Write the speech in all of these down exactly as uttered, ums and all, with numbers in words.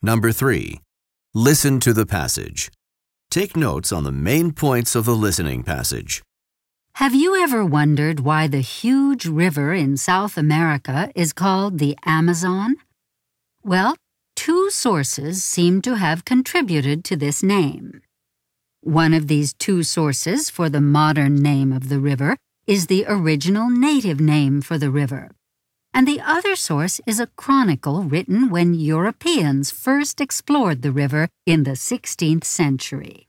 Number three. Listen to the passage. Take notes on the main points of the listening passage. Have you ever wondered why the huge river in South America is called the Amazon? Well, two sources seem to have contributed to this name. One of these two sources for the modern name of the river is the original native name for the river, and the other source is a chronicle written when Europeans first explored the river in the sixteenth century.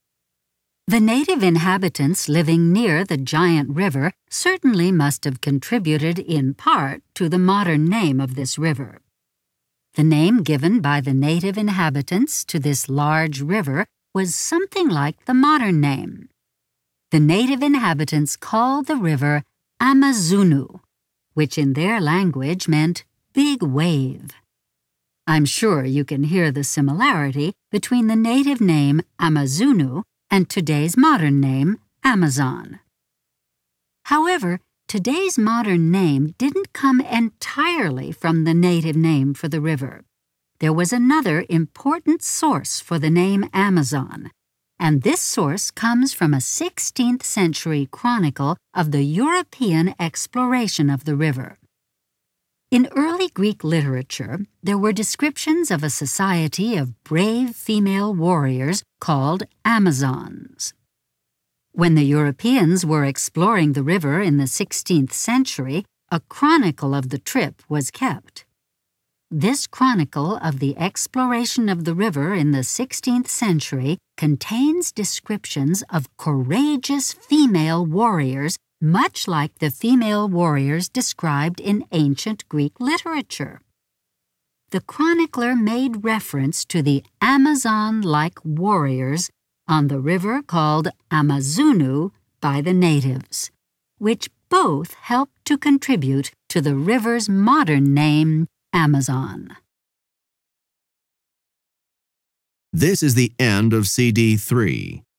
The native inhabitants living near the giant river certainly must have contributed in part to the modern name of this river. The name given by the native inhabitants to this large river was something like the modern name. The native inhabitants called the river Amazulu, which in their language meant big wave. I'm sure you can hear the similarity between the native name Amazulu and today's modern name, Amazon. However, today's modern name didn't come entirely from the native name for the river. There was another important source for the name Amazon, and this source comes from a sixteenth century chronicle of the European exploration of the river. In early Greek literature, there were descriptions of a society of brave female warriors called Amazons. When the Europeans were exploring the river in the sixteenth century, a chronicle of the trip was kept. This chronicle of the exploration of the river in the sixteenth century contains descriptions of courageous female warriors, much like the female warriors described in ancient Greek literature. The chronicler made reference to the Amazon-like warriors on the river called Amazulu by the natives, which both helped to contribute to the river's modern name, Amazon. This is the end of C D three.